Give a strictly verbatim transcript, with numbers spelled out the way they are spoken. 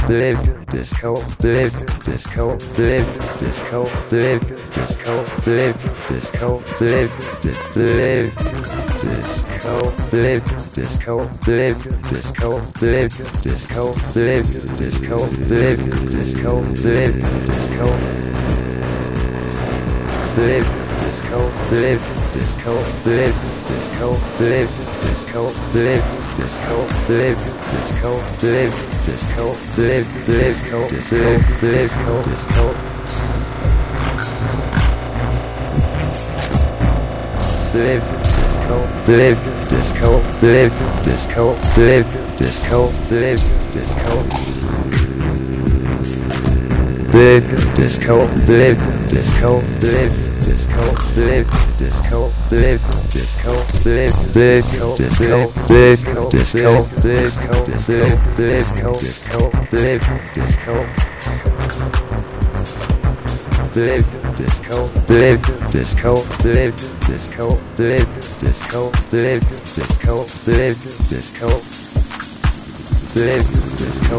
live, disco, live, disco, live, disco, live, disco, live, disco, live, dis live, disco, live, disco, live, disco, live, disco, live, disco, live, disco, live, disco, live, disco, live, disco, live, disco, live, disco, live, disco, live, disco, live, disco, live, disco, live, disco, disco. Live, disco, live, disco, live, disco, live, disco, live, disco. Live, disco, live, disco, live, disco, live, disco, live, disco, live, disco, disco, disco, disco, disco, disco, disco, live, disco. Live, disco, live, disco, live, disco, live, disco, live, disco, live, disco, live, disco.